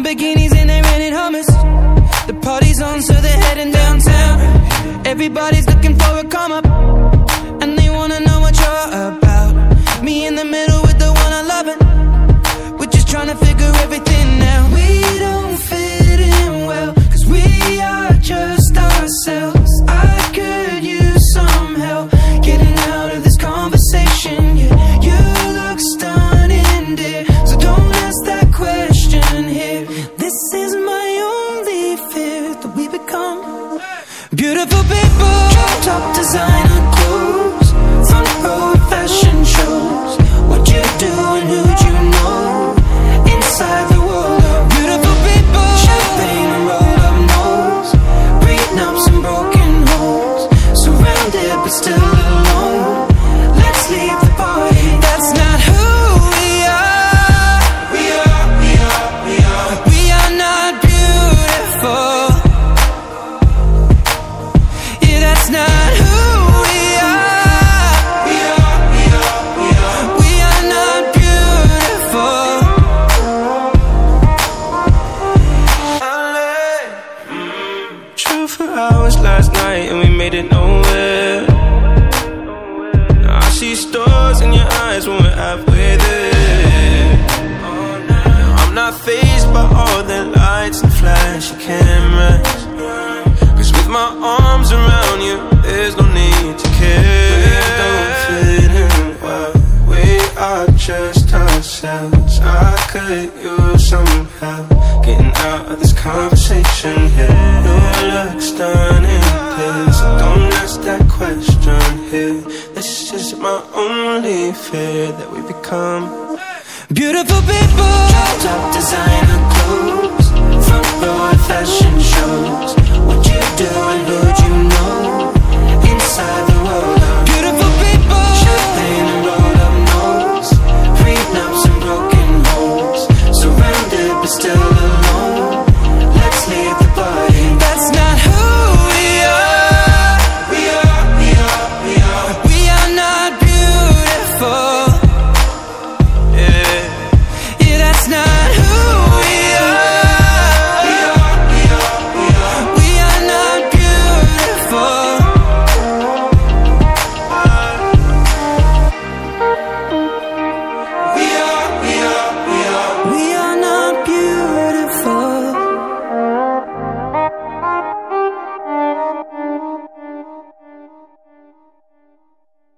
Lamborghinis and they're renting Hummers. The party's on, so they're heading downtown. Everybody's looking for a come up, and they wanna know what you're about. Me in the middle with the one I love it. We're just trying to figure everything out. We don't fit in well, cause we are just ourselves. I could use some help getting out of this conversation. Yeah, you look stunning, dear, so don't ask that question here. This is my only fear, that we become beautiful people. Top designer clothes, front row fashion shows. What you do and who'd you know? Inside the world of beautiful people. Champagne and roll up nose, prenups and broken homes. Surrounded but still alone. Let's leave the party. That's not who we are. We are not beautiful. Yeah, that's not who we are. We are not beautiful. Drove for hours last night and we made it nowhere. Now I see stars in your eyes when we're halfway there. Now I'm not fazed by all the lights and flashy cameras, cause with my arms around you, there's no need to care. We don't fit in well, we are just ourselves. I could use some help getting out of this conversation here. You look stunning, please, so don't ask that question here. This is my only fear, that we become beautiful people. Top designer clothes, front row fashion shows. What you do and who'd you know? Inside the world